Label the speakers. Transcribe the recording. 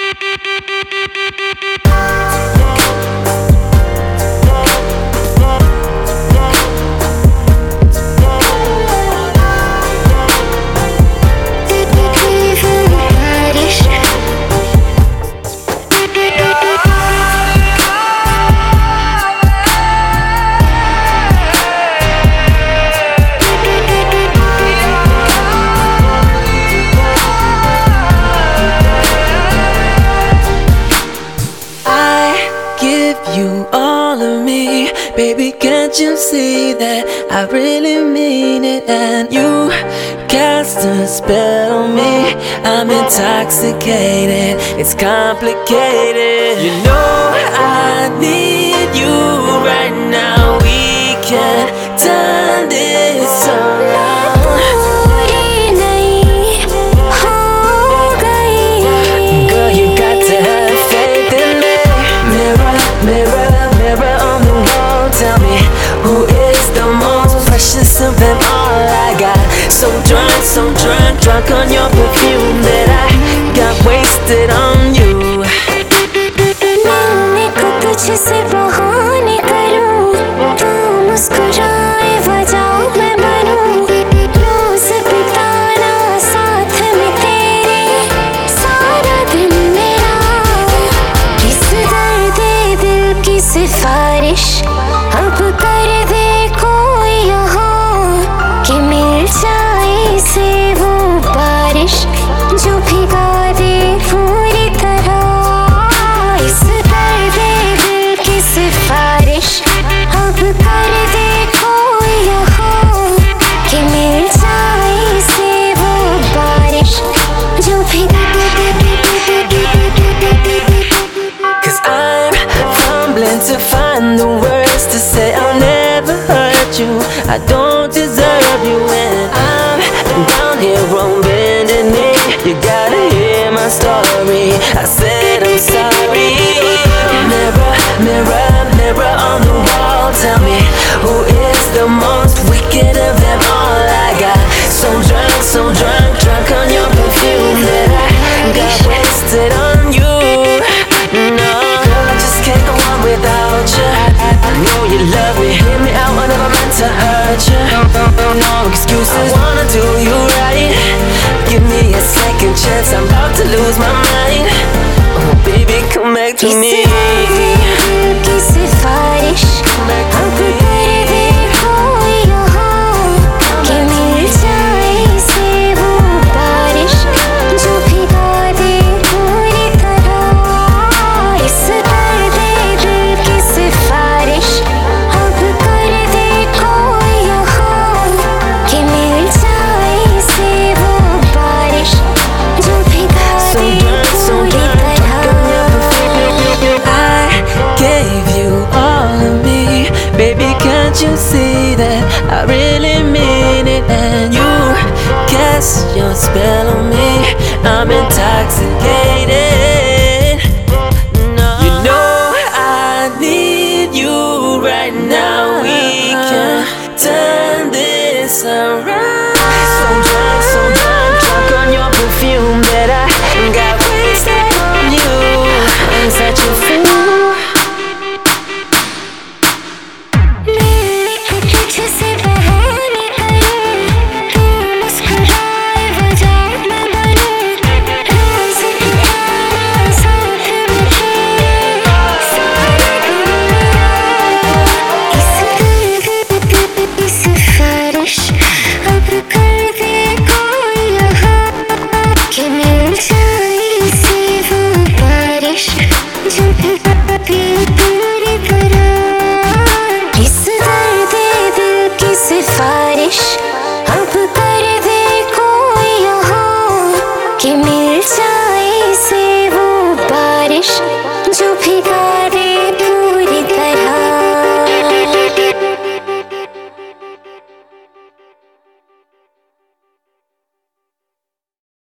Speaker 1: You all of me, baby, can't you see that I really mean it? And you cast a spell on me, I'm intoxicated, it's complicated. You know I need you right now, we can turn this around. Girl, you got to have faith in me. Mirror, mirror on the wall, tell me who is the most precious of them all. I got so drunk on your perfume that I got wasted on you.
Speaker 2: मैं को तुझसे बहाने करूं, तू मुस्कुराए वजह मैं बनूं, रोज बिताना साथ में तेरे सारा दिन मेरा। किस दर्द दिल की सिफारिश अब कर दे कोई यहाँ, कि मिल जाए से वो बारिश जो भिगा दे पूरी तरह। इस दर्द दिल की सिफारिश अब कर दे कोई यहाँ, कि मिल जाए से वो बारिश जो भिगा दे।
Speaker 1: 'Cause I'm fumbling to find the words to say I'll never hurt you, I don't deserve you, and I'm down here on bended knee. You gotta hear my story, I said I'm sorry. Mirror, mirror, mirror on the wall, tell me who is the most wicked of them all. I got so drunk on your perfume that I got wasted on you. No, girl, I just can't go on without you. I know you love me, hear me out, I never meant to hurt you. No excuses, I wanna do you right. Give me a second chance, I'm about to lose my mind. Oh baby, come back to me.
Speaker 2: इस दर्द दिल की सिफारिश